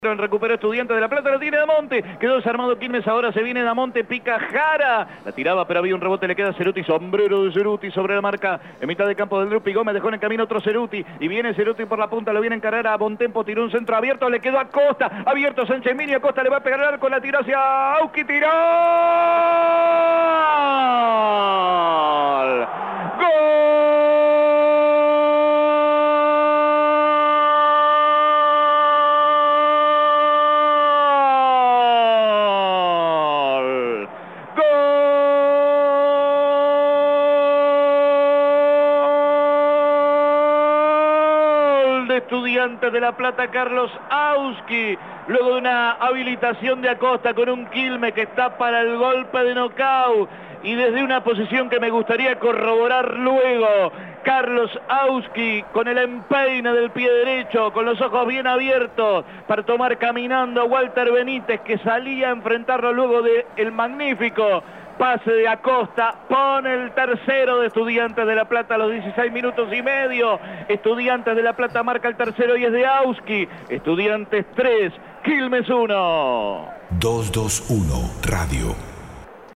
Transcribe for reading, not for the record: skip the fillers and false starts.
Recuperó Estudiantes de La Plata, la tiene Damonte, quedó desarmado Quilmes, ahora se viene Damonte, pica Jara, la tiraba pero había un rebote, le queda Ceruti, sombrero de Ceruti sobre la marca, en mitad de campo del Drupi, Gómez dejó en el camino otro Ceruti, y viene Ceruti por la punta, lo viene a encarar a Bontempo, tiró un centro abierto, le quedó a Costa, abierto Sánchez Minio, Costa le va a pegar al arco, la tiró hacia Auski, tiró Estudiantes de La Plata, Carlos Auski, luego de una habilitación de Acosta con un Quilmes que está para el golpe de nocaut y desde una posición que me gustaría corroborar luego, Carlos Auski con el empeine del pie derecho, con los ojos bien abiertos para tomar caminando a Walter Benítez, que salía a enfrentarlo luego del magnífico pase de Acosta, pone el tercero de Estudiantes de La Plata a los 16 minutos y medio. Estudiantes de La Plata marca el tercero y es de Auski. Estudiantes 3, Quilmes 1. 221 Radio.